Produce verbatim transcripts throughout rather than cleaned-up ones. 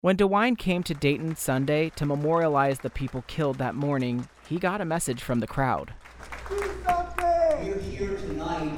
When DeWine came to Dayton Sunday to memorialize the people killed that morning, he got a message from the crowd. Do something! You're here tonight.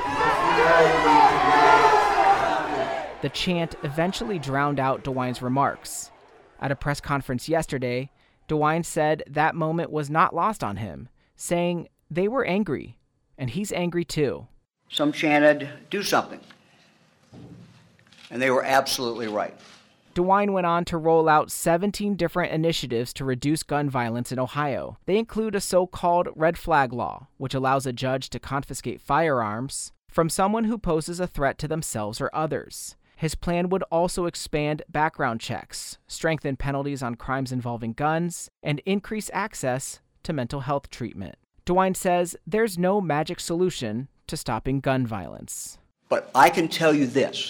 The chant eventually drowned out DeWine's remarks. At a press conference yesterday, DeWine said that moment was not lost on him, saying they were angry, and he's angry too. Some chanted, do something. And they were absolutely right. DeWine went on to roll out seventeen different initiatives to reduce gun violence in Ohio. They include a so-called red flag law, which allows a judge to confiscate firearms from someone who poses a threat to themselves or others. His plan would also expand background checks, strengthen penalties on crimes involving guns, and increase access to mental health treatment. DeWine says there's no magic solution to stopping gun violence. But I can tell you this.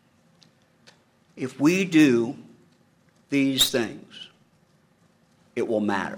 If we do these things, it will matter.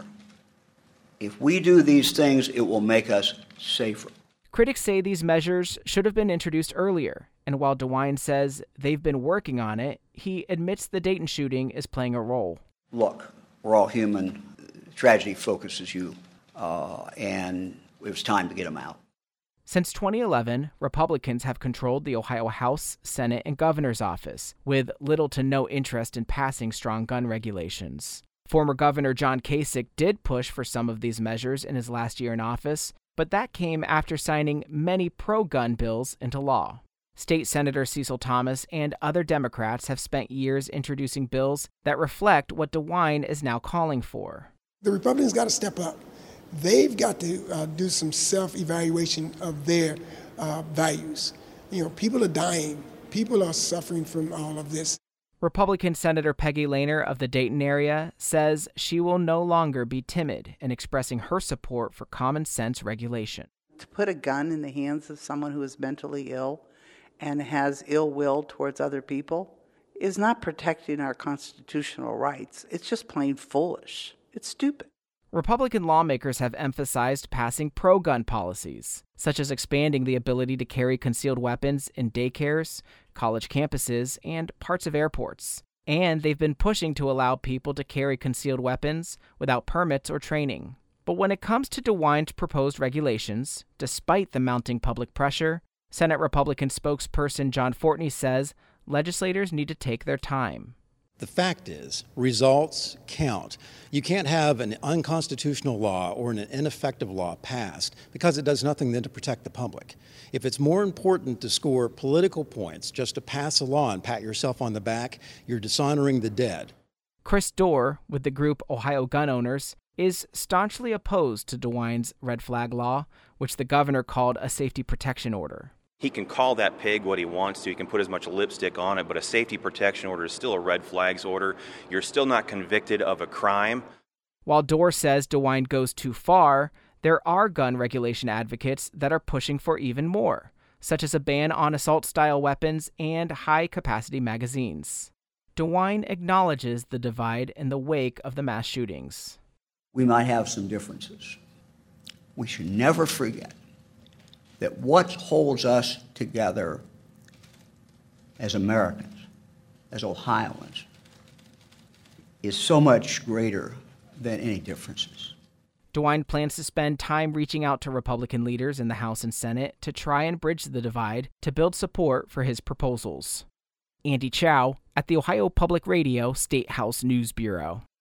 If we do these things, it will make us safer. Critics say these measures should have been introduced earlier, and while DeWine says they've been working on it, he admits the Dayton shooting is playing a role. Look, we're all human. Tragedy focuses you, uh, and it was time to get them out. Since twenty eleven, Republicans have controlled the Ohio House, Senate, and governor's office, with little to no interest in passing strong gun regulations. Former Governor John Kasich did push for some of these measures in his last year in office, but that came after signing many pro-gun bills into law. State Senator Cecil Thomas and other Democrats have spent years introducing bills that reflect what DeWine is now calling for. The Republicans got to step up. They've got to uh, do some self-evaluation of their uh, values. You know, people are dying. People are suffering from all of this. Republican Senator Peggy Lehner of the Dayton area says she will no longer be timid in expressing her support for common sense regulation. To put a gun in the hands of someone who is mentally ill and has ill will towards other people is not protecting our constitutional rights. It's just plain foolish. It's stupid. Republican lawmakers have emphasized passing pro-gun policies, such as expanding the ability to carry concealed weapons in daycares, college campuses, and parts of airports. And they've been pushing to allow people to carry concealed weapons without permits or training. But when it comes to DeWine's proposed regulations, despite the mounting public pressure, Senate Republican spokesperson John Fortney says legislators need to take their time. The fact is, results count. You can't have an unconstitutional law or an ineffective law passed because it does nothing then to protect the public. If it's more important to score political points just to pass a law and pat yourself on the back, you're dishonoring the dead. Chris Dorr, with the group Ohio Gun Owners, is staunchly opposed to DeWine's red flag law, which the governor called a safety protection order. He can call that pig what he wants to. He can put as much lipstick on it, but a safety protection order is still a red flags order. You're still not convicted of a crime. While Dorr says DeWine goes too far, there are gun regulation advocates that are pushing for even more, such as a ban on assault-style weapons and high-capacity magazines. DeWine acknowledges the divide in the wake of the mass shootings. We might have some differences. We should never forget that what holds us together as Americans, as Ohioans, is so much greater than any differences. DeWine plans to spend time reaching out to Republican leaders in the House and Senate to try and bridge the divide to build support for his proposals. Andy Chow at the Ohio Public Radio State House News Bureau.